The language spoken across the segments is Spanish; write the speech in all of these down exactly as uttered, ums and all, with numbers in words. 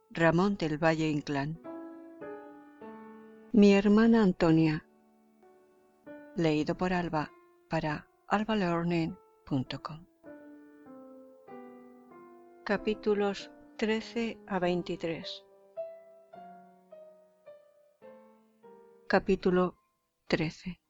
Ramón del Valle Inclán. Mi hermana Antonia. Leído por Alba para alba learning punto com. Capítulos trece a veintitrés. Capítulo trece.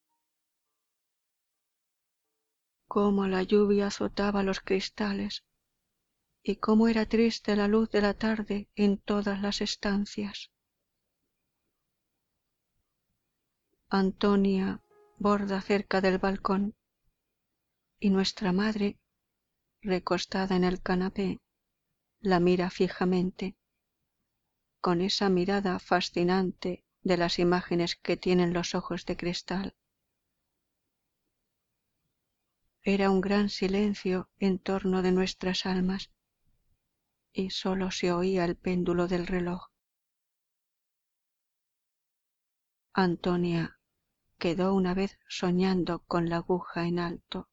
Cómo la lluvia azotaba los cristales y cómo era triste la luz de la tarde en todas las estancias. Antonia borda cerca del balcón y nuestra madre, recostada en el canapé, la mira fijamente, con esa mirada fascinante de las imágenes que tienen los ojos de cristal. Era un gran silencio en torno de nuestras almas y sólo se oía el péndulo del reloj. Antonia quedó una vez soñando con la aguja en alto.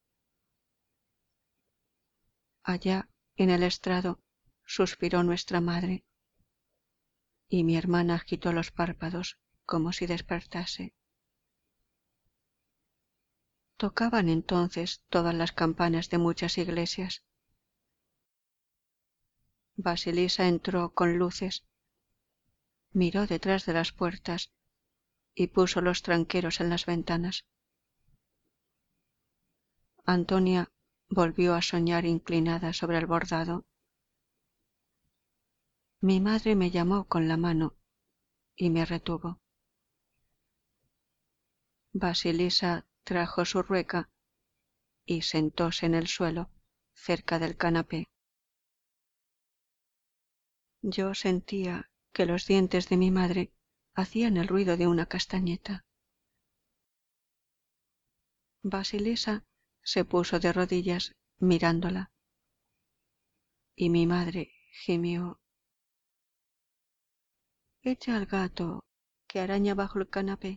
Allá en el estrado suspiró nuestra madre y mi hermana agitó los párpados como si despertase. Tocaban entonces todas las campanas de muchas iglesias. Basilisa entró con luces, miró detrás de las puertas y puso los tranqueros en las ventanas. Antonia volvió a soñar inclinada sobre el bordado. Mi madre me llamó con la mano y me retuvo. Basilisa trajo su rueca y sentóse en el suelo cerca del canapé. Yo sentía que los dientes de mi madre hacían el ruido de una castañeta. Basilisa se puso de rodillas mirándola y mi madre gimió: «Echa al gato que araña bajo el canapé».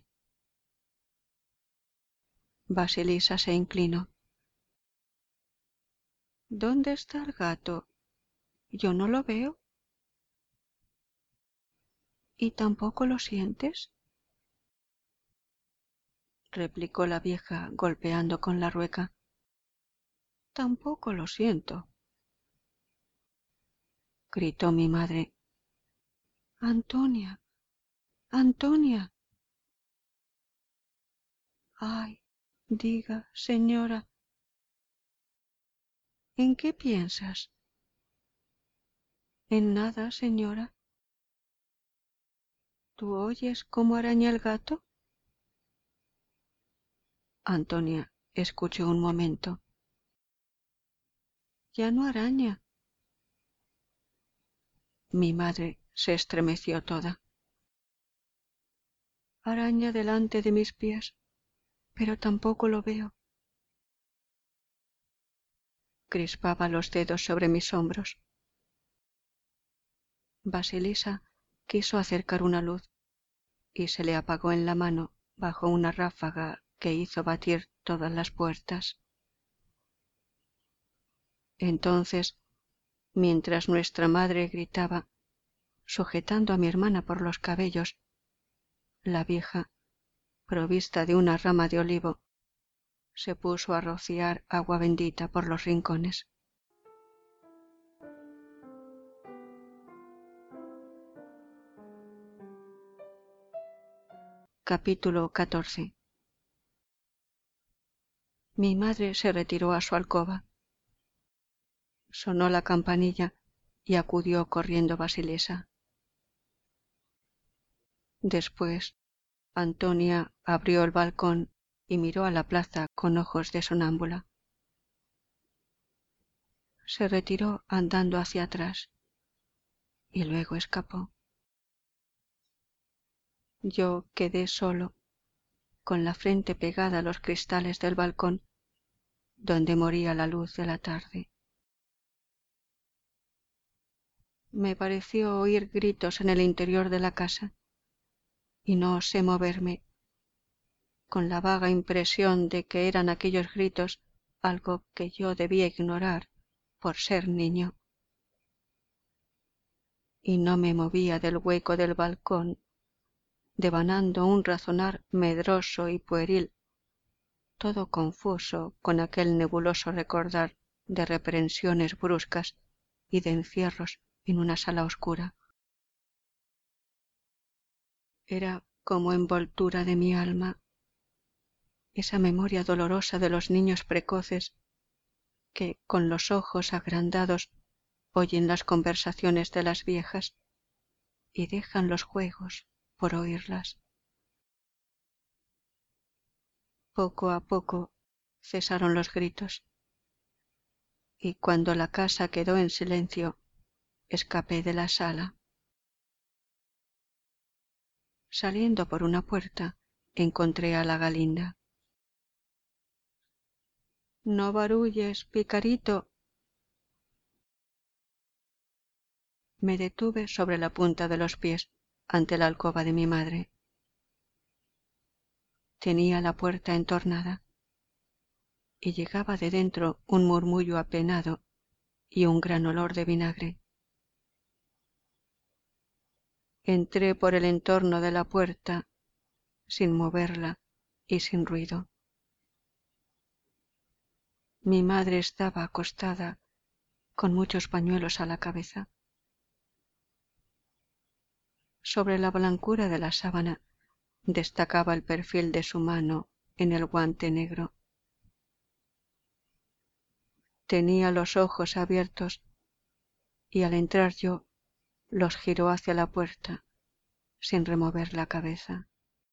Basilisa se inclinó. «¿Dónde está el gato? Yo no lo veo». «¿Y tampoco lo sientes?», replicó la vieja golpeando con la rueca. «Tampoco lo siento», gritó mi madre. «Antonia, Antonia». «Ay, diga, señora, ¿en qué piensas?». «En nada, señora». «¿Tú oyes cómo araña el gato?». Antonia escuchó un momento. «Ya no araña». Mi madre se estremeció toda. «Araña delante de mis pies, pero tampoco lo veo». Crispaba los dedos sobre mis hombros. Basilisa quiso acercar una luz y se le apagó en la mano bajo una ráfaga que hizo batir todas las puertas. Entonces, mientras nuestra madre gritaba, sujetando a mi hermana por los cabellos, la vieja, provista de una rama de olivo, se puso a rociar agua bendita por los rincones. Capítulo catorce. Mi madre se retiró a su alcoba. Sonó la campanilla y acudió corriendo Basilisa. Después, Antonia abrió el balcón y miró a la plaza con ojos de sonámbula. Se retiró andando hacia atrás y luego escapó. Yo quedé solo, con la frente pegada a los cristales del balcón, donde moría la luz de la tarde. Me pareció oír gritos en el interior de la casa y no osé moverme, con la vaga impresión de que eran aquellos gritos algo que yo debía ignorar por ser niño. y no me movía del hueco del balcón, devanando un razonar medroso y pueril, todo confuso con aquel nebuloso recordar de reprensiones bruscas y de encierros en una sala oscura. Era como envoltura de mi alma, esa memoria dolorosa de los niños precoces que con los ojos agrandados oyen las conversaciones de las viejas y dejan los juegos por oírlas. Poco a poco cesaron los gritos, y cuando la casa quedó en silencio, escapé de la sala. Saliendo por una puerta, encontré a la Galinda. «No barulles, picarito». Me detuve sobre la punta de los pies ante la alcoba de mi madre. Tenía la puerta entornada y llegaba de dentro un murmullo apenado y un gran olor de vinagre. Entré por el entorno de la puerta sin moverla y sin ruido. Mi madre estaba acostada con muchos pañuelos a la cabeza. Sobre la blancura de la sábana destacaba el perfil de su mano en el guante negro. Tenía los ojos abiertos y al entrar yo los giró hacia la puerta sin remover la cabeza.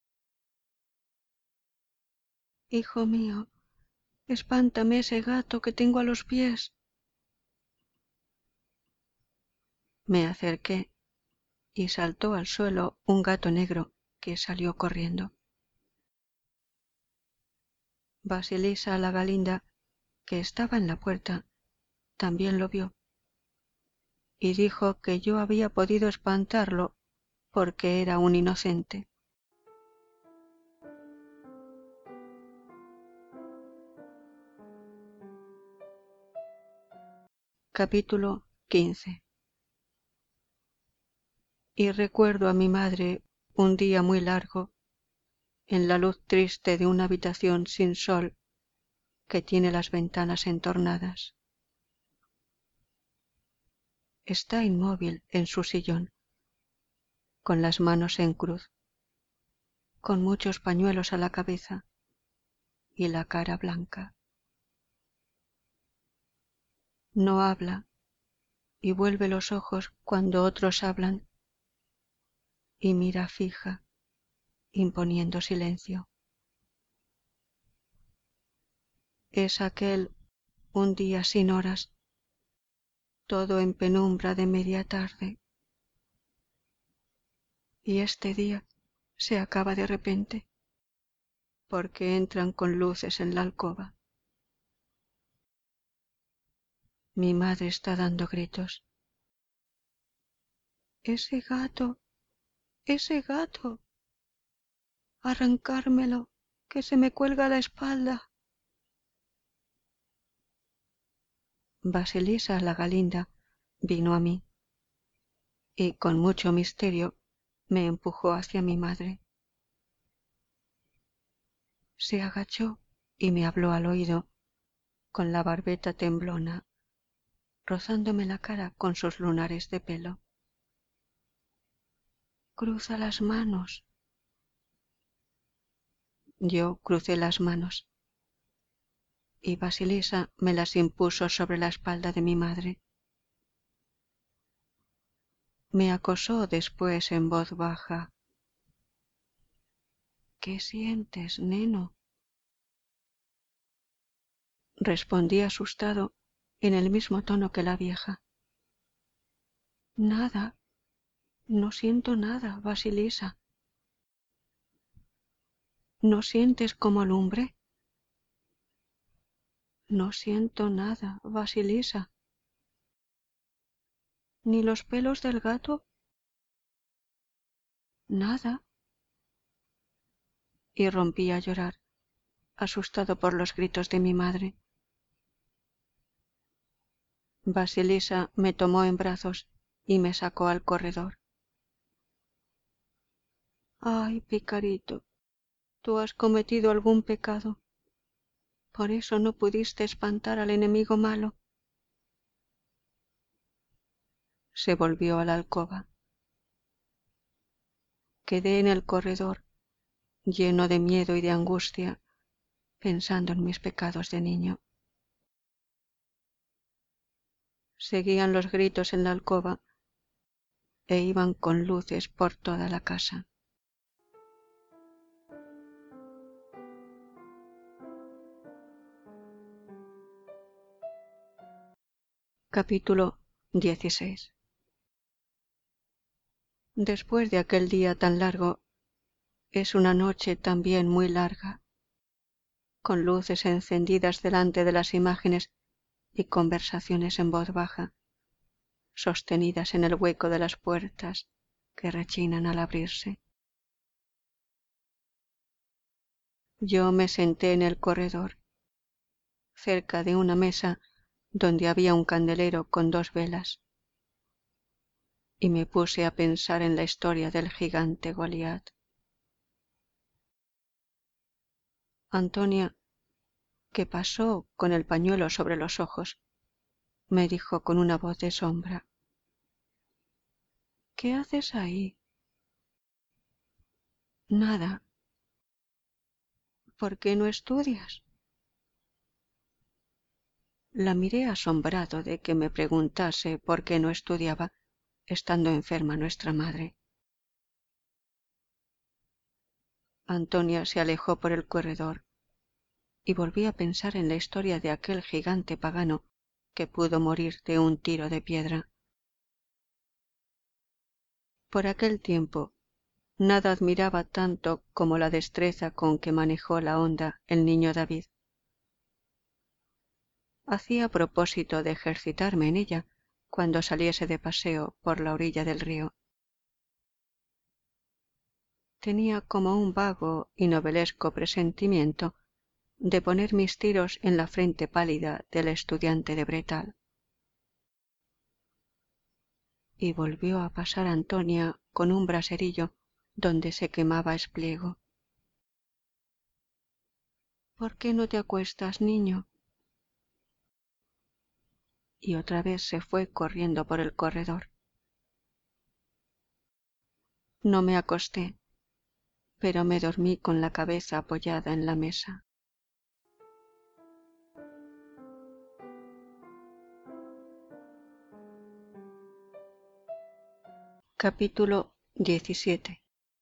«Hijo mío, espántame ese gato que tengo a los pies». Me acerqué y saltó al suelo un gato negro que salió corriendo. Basilisa la Galinda, que estaba en la puerta, también lo vio y dijo que yo había podido espantarlo porque era un inocente. Capítulo quince. Y recuerdo a mi madre un día muy largo en la luz triste de una habitación sin sol que tiene las ventanas entornadas. Está inmóvil en su sillón, con las manos en cruz, con muchos pañuelos a la cabeza y la cara blanca. No habla y vuelve los ojos cuando otros hablan y mira fija, imponiendo silencio. Es aquel un día sin horas, todo en penumbra de media tarde. Y este día se acaba de repente, porque entran con luces en la alcoba. Mi madre está dando gritos. «Ese gato, ese gato, arrancármelo, que se me cuelga la espalda». Basilisa la Galinda vino a mí y con mucho misterio me empujó hacia mi madre. Se agachó y me habló al oído con la barbeta temblona, rozándome la cara con sus lunares de pelo. «Cruza las manos». Yo crucé las manos y Basilisa me las impuso sobre la espalda de mi madre. Me acosó después en voz baja. «¿Qué sientes, neno?». Respondí asustado en el mismo tono que la vieja. «Nada, no siento nada, Basilisa». «¿No sientes como lumbre?». «No siento nada, Basilisa». «¿Ni los pelos del gato?». «Nada». Y rompí a llorar, asustado por los gritos de mi madre. Basilisa me tomó en brazos y me sacó al corredor. «Ay, Picarito, tú has cometido algún pecado. Por eso no pudiste espantar al enemigo malo». Se volvió a la alcoba. Quedé en el corredor, lleno de miedo y de angustia, pensando en mis pecados de niño. Seguían los gritos en la alcoba e iban con luces por toda la casa. Capítulo dieciséis. Después de aquel día tan largo, es una noche también muy larga, con luces encendidas delante de las imágenes y conversaciones en voz baja, sostenidas en el hueco de las puertas que rechinan al abrirse. Yo me senté en el corredor, cerca de una mesa donde había un candelero con dos velas, y me puse a pensar en la historia del gigante Goliat. Antonia, que pasó con el pañuelo sobre los ojos, me dijo con una voz de sombra: «¿Qué haces ahí?» «Nada». «¿Por qué no estudias?» La miré asombrado de que me preguntase por qué no estudiaba, estando enferma nuestra madre. Antonia se alejó por el corredor y volví a pensar en la historia de aquel gigante pagano que pudo morir de un tiro de piedra. Por aquel tiempo nada admiraba tanto como la destreza con que manejó la honda el niño David. Hacía propósito de ejercitarme en ella cuando saliese de paseo por la orilla del río. Tenía como un vago y novelesco presentimiento de poner mis tiros en la frente pálida del estudiante de Bretal. Y volvió a pasar Antonia con un braserillo donde se quemaba espliego. «¿Por qué no te acuestas, niño?» Y otra vez se fue corriendo por el corredor. No me acosté, pero me dormí con la cabeza apoyada en la mesa. Capítulo diecisiete.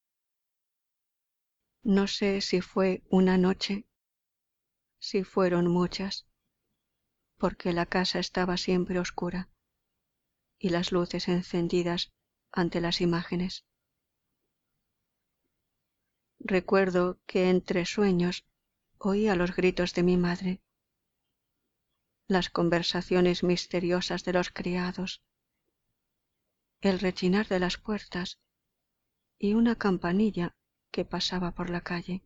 No sé si fue una noche, si fueron muchas, porque la casa estaba siempre oscura y las luces encendidas ante las imágenes. Recuerdo que entre sueños oía los gritos de mi madre, las conversaciones misteriosas de los criados, el rechinar de las puertas y una campanilla que pasaba por la calle.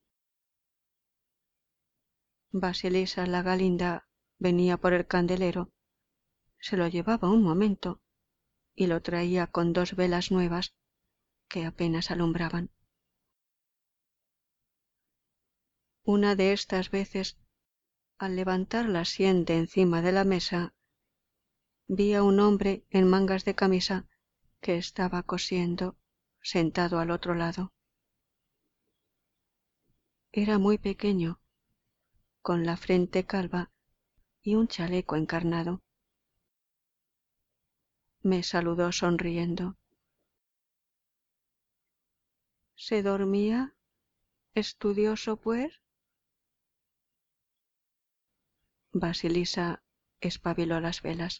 Basilisa la Galinda venía por el candelero, se lo llevaba un momento y lo traía con dos velas nuevas que apenas alumbraban. Una de estas veces, al levantar la sien de encima de la mesa, vi a un hombre en mangas de camisa que estaba cosiendo, sentado al otro lado. Era muy pequeño, con la frente calva y un chaleco encarnado. Me saludó sonriendo. ¿Se dormía? ¿Estudioso, pues? Basilisa espabiló las velas.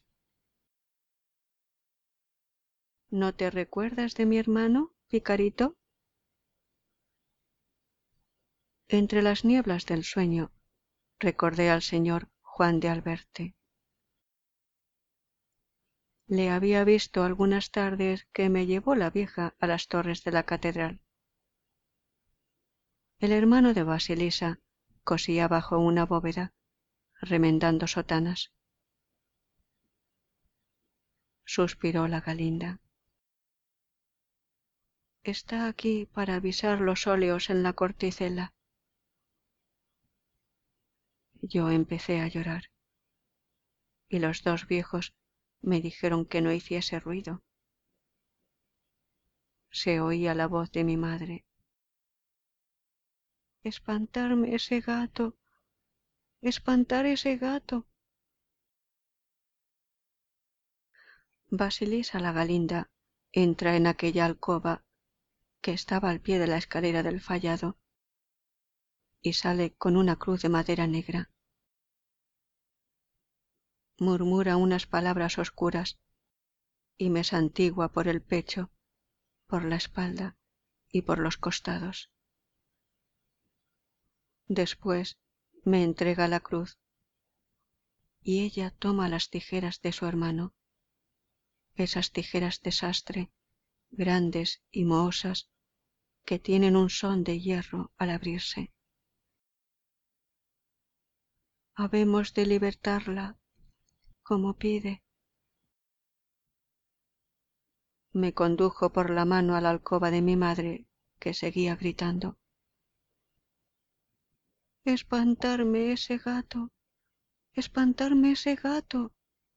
¿No te recuerdas de mi hermano, Picarito? Entre las nieblas del sueño recordé al señor Juan de Alberte. Le había visto algunas tardes que me llevó la vieja a las torres de la catedral. El hermano de Basilisa cosía bajo una bóveda, remendando sotanas. suspiró la Galinda. Está aquí para avisar los óleos en la corticela. Yo empecé a llorar, y los dos viejos me dijeron que no hiciese ruido. Se oía la voz de mi madre. Espantarme ese gato, espantar ese gato. Basilisa la Galinda entra en aquella alcoba que estaba al pie de la escalera del fallado y sale con una cruz de madera negra. Murmura unas palabras oscuras y me santigua por el pecho, por la espalda y por los costados. Después me entrega la cruz y ella toma las tijeras de su hermano, esas tijeras de sastre, grandes y mohosas, que tienen un son de hierro al abrirse. Habemos de libertarla, como pide. Me condujo por la mano a la alcoba de mi madre, que seguía gritando. Espantarme ese gato, espantarme ese gato.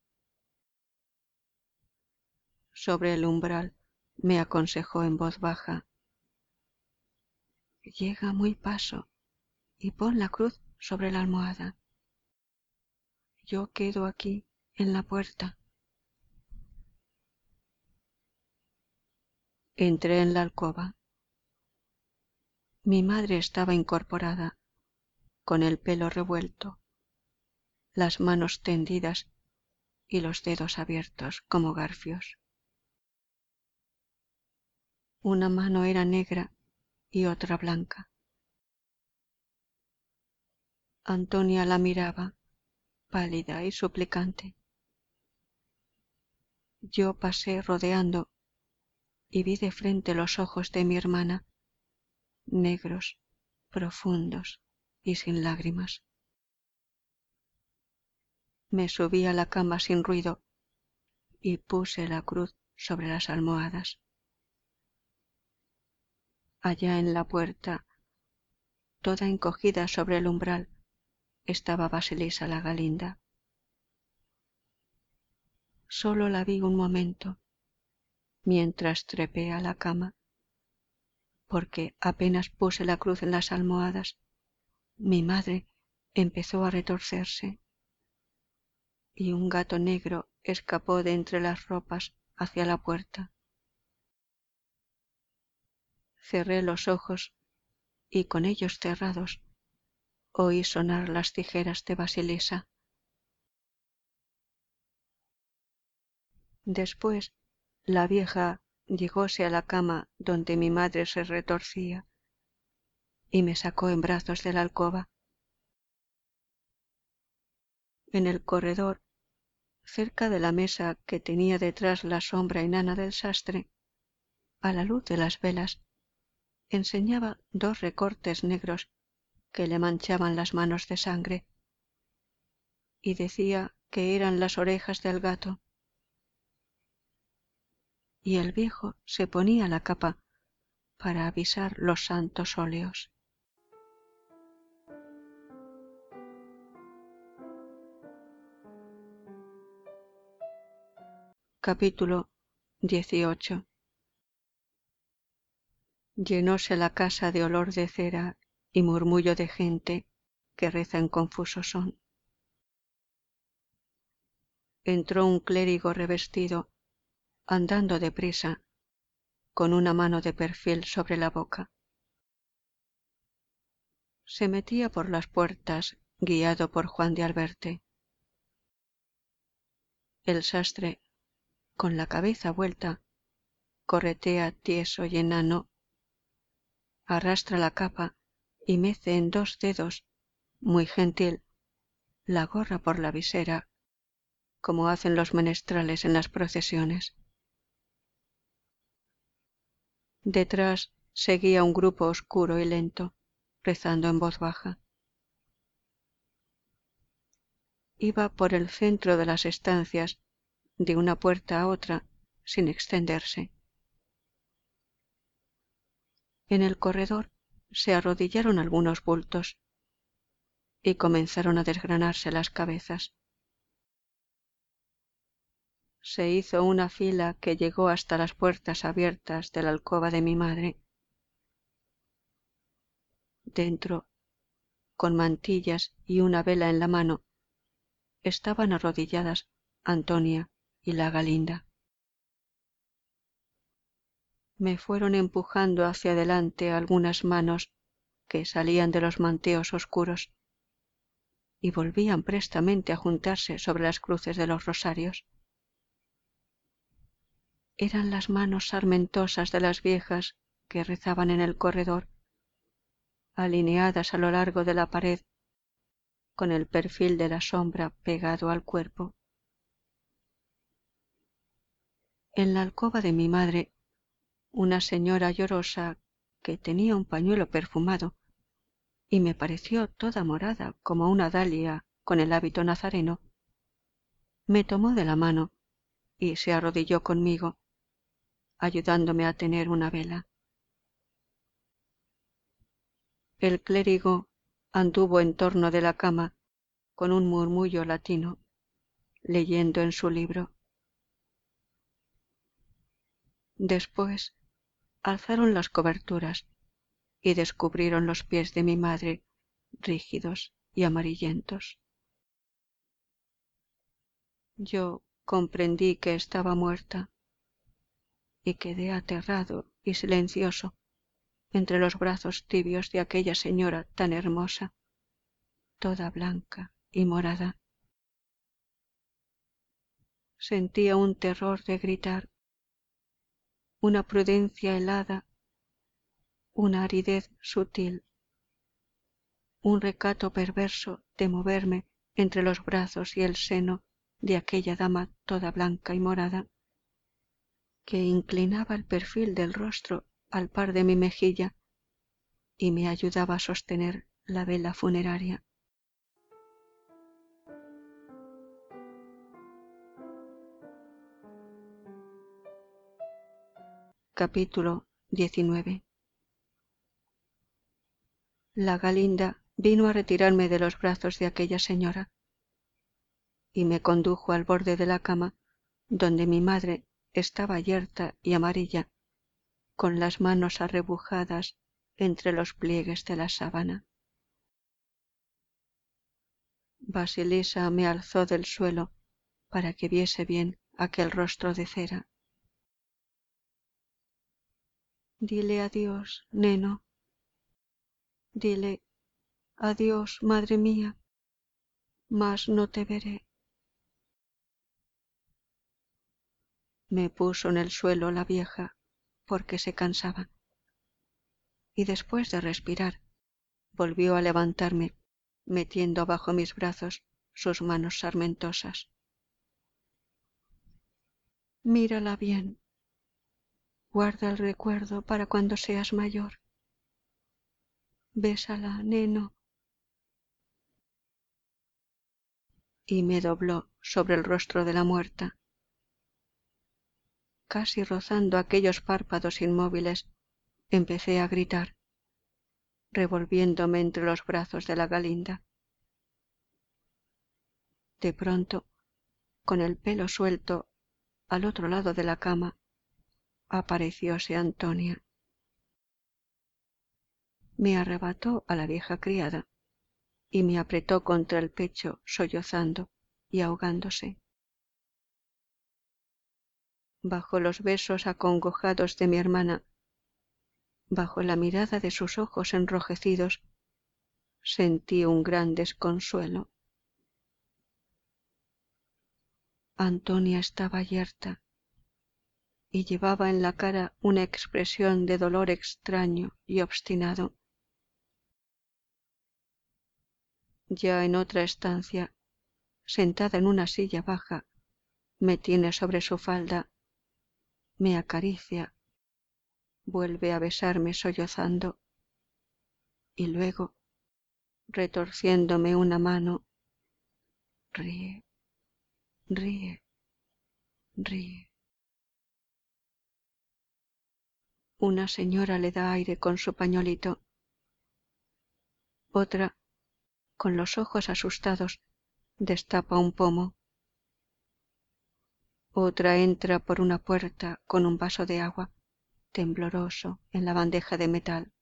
Sobre el umbral me aconsejó en voz baja. Llega muy paso y pon la cruz sobre la almohada. Yo quedo aquí en la puerta. Entré en la alcoba. Mi madre estaba incorporada, con el pelo revuelto, las manos tendidas y los dedos abiertos como garfios. Una mano era negra y otra blanca. Antonia la miraba, pálida y suplicante. Yo pasé rodeando y vi de frente los ojos de mi hermana, negros, profundos y sin lágrimas. Me subí a la cama sin ruido y puse la cruz sobre las almohadas. Allá en la puerta, toda encogida sobre el umbral, estaba Basilisa la Galinda. Solo la vi un momento, mientras trepé a la cama, porque apenas puse la cruz en las almohadas, mi madre empezó a retorcerse y un gato negro escapó de entre las ropas hacia la puerta. Cerré los ojos y con ellos cerrados oí sonar las tijeras de Basilisa. Después la vieja llegóse a la cama donde mi madre se retorcía y me sacó en brazos de la alcoba. En el corredor, cerca de la mesa que tenía detrás la sombra enana del sastre, a la luz de las velas, enseñaba dos recortes negros que le manchaban las manos de sangre, y decía que eran las orejas del gato. Y el viejo se ponía la capa para avisar los santos óleos. Capítulo dieciocho. Llenóse la casa de olor de cera y murmullo de gente que reza en confuso son. Entró un clérigo revestido, andando deprisa, con una mano de perfil sobre la boca. Se metía por las puertas, guiado por Juan de Alberte. El sastre, con la cabeza vuelta, corretea tieso y enano, arrastra la capa y mece en dos dedos, muy gentil, la gorra por la visera, como hacen los menestrales en las procesiones. Detrás seguía un grupo oscuro y lento, rezando en voz baja. Iba por el centro de las estancias, de una puerta a otra sin extenderse. En el corredor se arrodillaron algunos bultos y comenzaron a desgranarse las cabezas. Se hizo una fila que llegó hasta las puertas abiertas de la alcoba de mi madre. Dentro, con mantillas y una vela en la mano, estaban arrodilladas Antonia y la Galinda. Me fueron empujando hacia adelante algunas manos que salían de los manteos oscuros y volvían prestamente a juntarse sobre las cruces de los rosarios. Eran las manos sarmentosas de las viejas que rezaban en el corredor, alineadas a lo largo de la pared, con el perfil de la sombra pegado al cuerpo. En la alcoba de mi madre, una señora llorosa que tenía un pañuelo perfumado y me pareció toda morada como una dalia con el hábito nazareno, me tomó de la mano y se arrodilló conmigo, ayudándome a tener una vela. El clérigo anduvo en torno de la cama con un murmullo latino, leyendo en su libro. Después alzaron las coberturas y descubrieron los pies de mi madre rígidos y amarillentos. Yo comprendí que estaba muerta y quedé aterrado y silencioso entre los brazos tibios de aquella señora tan hermosa, toda blanca y morada. Sentía un terror de gritar, una prudencia helada, una aridez sutil, un recato perverso de moverme entre los brazos y el seno de aquella dama toda blanca y morada, que inclinaba el perfil del rostro al par de mi mejilla y me ayudaba a sostener la vela funeraria. Capítulo diecinueve. La Galinda vino a retirarme de los brazos de aquella señora y me condujo al borde de la cama donde mi madre estaba yerta y amarilla, con las manos arrebujadas entre los pliegues de la sábana. Basilisa me alzó del suelo para que viese bien aquel rostro de cera. Dile adiós, neno. Dile adiós, madre mía, mas no te veré. Me puso en el suelo la vieja porque se cansaba, y después de respirar volvió a levantarme, metiendo bajo mis brazos sus manos sarmentosas. Mírala bien, guarda el recuerdo para cuando seas mayor. Bésala, neno. Y me dobló sobre el rostro de la muerta. Casi rozando aquellos párpados inmóviles, empecé a gritar, revolviéndome entre los brazos de la Galinda. De pronto, con el pelo suelto, al otro lado de la cama, aparecióse Antonia. Me arrebató a la vieja criada y me apretó contra el pecho sollozando y ahogándose. Bajo los besos acongojados de mi hermana, bajo la mirada de sus ojos enrojecidos, sentí un gran desconsuelo. Antonia estaba yerta y llevaba en la cara una expresión de dolor extraño y obstinado. Ya en otra estancia, sentada en una silla baja, me tiene sobre su falda, me acaricia, vuelve a besarme sollozando y luego, retorciéndome una mano, ríe, ríe ríe. Una señora le da aire con su pañolito. Otra, con los ojos asustados, destapa un pomo. Otra entra por una puerta con un vaso de agua, tembloroso, en la bandeja de metal.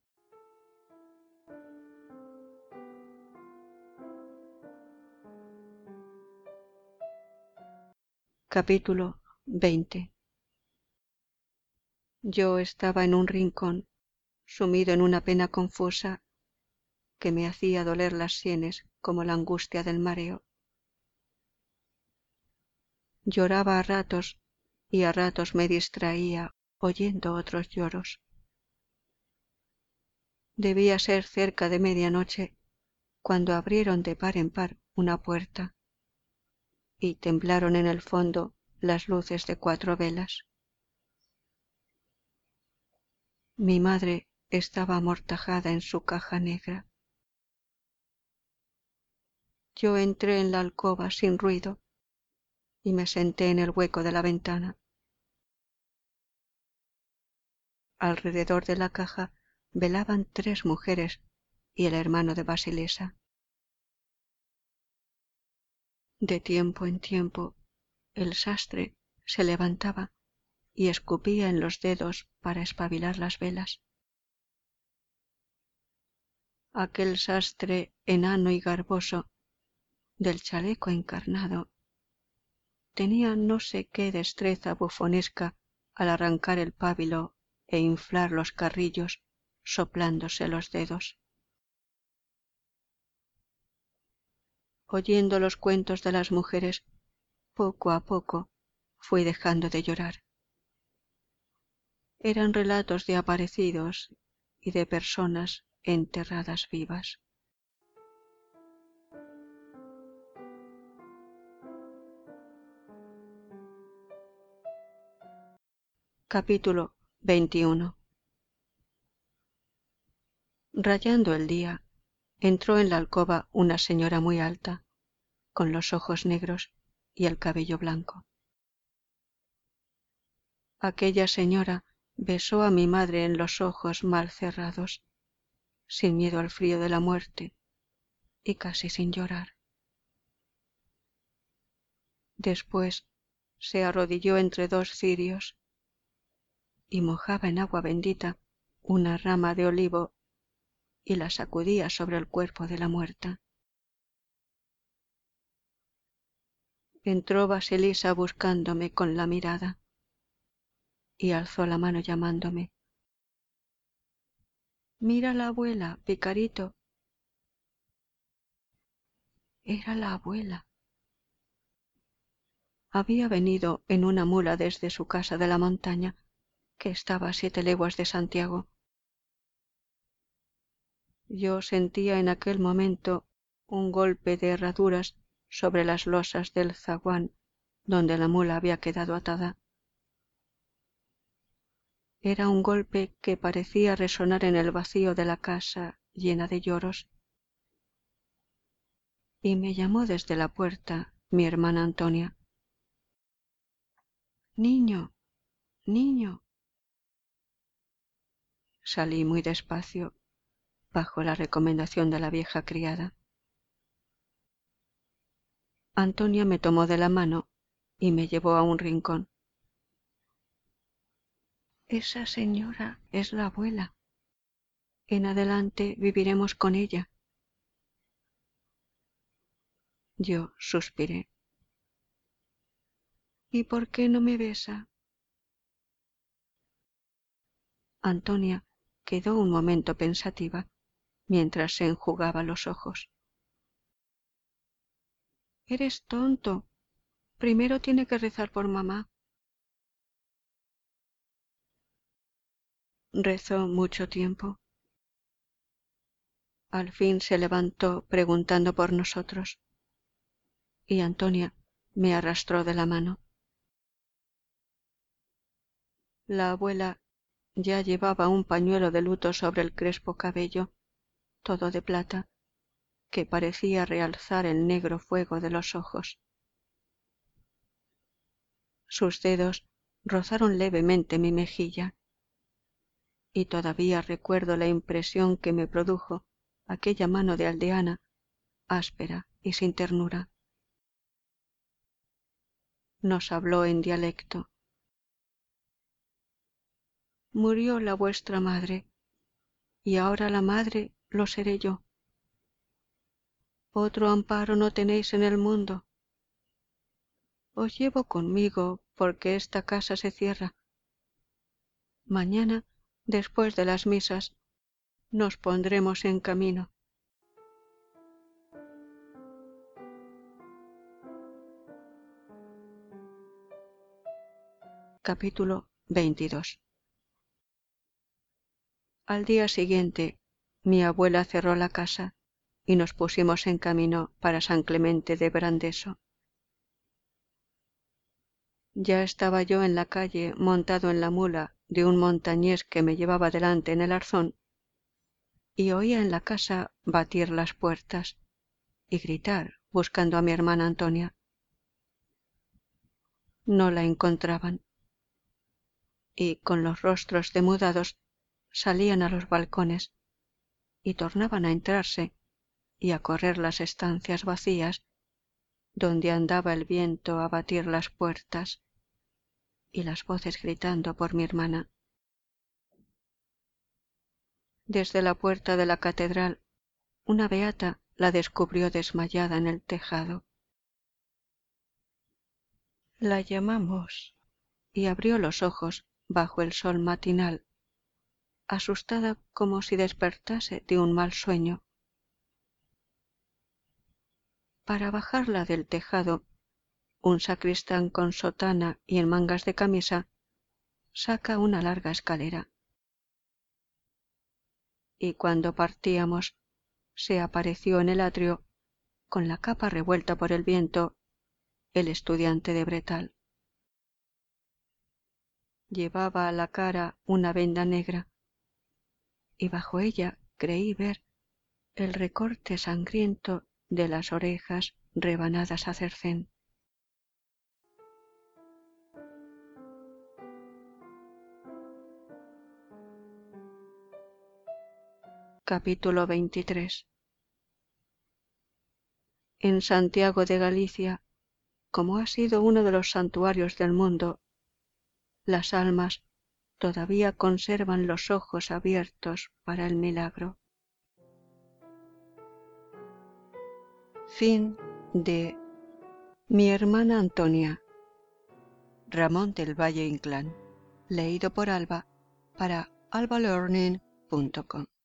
Capítulo veinte. Yo estaba en un rincón, sumido en una pena confusa que me hacía doler las sienes como la angustia del mareo. Lloraba a ratos y a ratos me distraía oyendo otros lloros. Debía ser cerca de medianoche cuando abrieron de par en par una puerta y temblaron en el fondo las luces de cuatro velas. Mi madre estaba amortajada en su caja negra. Yo entré en la alcoba sin ruido y me senté en el hueco de la ventana. Alrededor de la caja velaban tres mujeres y el hermano de Basilisa. De tiempo en tiempo el sastre se levantaba y escupía en los dedos para espabilar las velas. Aquel sastre enano y garboso, del chaleco encarnado, tenía no sé qué destreza bufonesca al arrancar el pábilo e inflar los carrillos soplándose los dedos. Oyendo los cuentos de las mujeres, poco a poco fui dejando de llorar. Eran relatos de aparecidos y de personas enterradas vivas. Capítulo veintiuno. Rayando el día, entró en la alcoba una señora muy alta, con los ojos negros y el cabello blanco. Aquella señora besó a mi madre en los ojos mal cerrados, sin miedo al frío de la muerte y casi sin llorar. Después se arrodilló entre dos cirios y mojaba en agua bendita una rama de olivo y la sacudía sobre el cuerpo de la muerta. Entró Basilisa buscándome con la mirada y alzó la mano llamándome. Mira la abuela, Picarito. Era la abuela. Había venido en una mula desde su casa de la montaña, que estaba a siete leguas de Santiago. Yo sentía en aquel momento un golpe de herraduras sobre las losas del zaguán donde la mula había quedado atada. Era un golpe que parecía resonar en el vacío de la casa llena de lloros. Y me llamó desde la puerta mi hermana Antonia. Niño, niño. Salí muy despacio, bajo la recomendación de la vieja criada. Antonia me tomó de la mano y me llevó a un rincón. Esa señora es la abuela. En adelante viviremos con ella. Yo suspiré. ¿Y por qué no me besa? Antonia quedó un momento pensativa mientras se enjugaba los ojos. Eres tonto. Primero tiene que rezar por mamá. Rezó mucho tiempo. Al fin se levantó preguntando por nosotros, y Antonia me arrastró de la mano. La abuela ya llevaba un pañuelo de luto sobre el crespo cabello, todo de plata, que parecía realzar el negro fuego de los ojos. Sus dedos rozaron levemente mi mejilla, y todavía recuerdo la impresión que me produjo aquella mano de aldeana, áspera y sin ternura. Nos habló en dialecto. Murió la vuestra madre, y ahora la madre lo seré yo. Otro amparo no tenéis en el mundo. Os llevo conmigo porque esta casa se cierra. Mañana, después de las misas, nos pondremos en camino. Capítulo veintidós. Al día siguiente, mi abuela cerró la casa y nos pusimos en camino para San Clemente de Brandeso. Ya estaba yo en la calle montado en la mula de un montañés que me llevaba delante en el arzón, y oía en la casa batir las puertas y gritar buscando a mi hermana Antonia. No la encontraban, y con los rostros demudados salían a los balcones y tornaban a entrarse y a correr las estancias vacías donde andaba el viento a batir las puertas y las voces gritando por mi hermana. Desde la puerta de la catedral una beata la descubrió desmayada en el tejado. La llamamos y abrió los ojos bajo el sol matinal, asustada como si despertase de un mal sueño. Para bajarla del tejado, un sacristán con sotana y en mangas de camisa saca una larga escalera. Y cuando partíamos, se apareció en el atrio, con la capa revuelta por el viento, el estudiante de Bretal. Llevaba a la cara una venda negra, y bajo ella creí ver el recorte sangriento de las orejas rebanadas a cercén. Capítulo veintitrés. En Santiago de Galicia, como ha sido uno de los santuarios del mundo, las almas todavía conservan los ojos abiertos para el milagro. Fin de Mi hermana Antonia, Ramón del Valle Inclán, leído por Alba para alba learning punto com.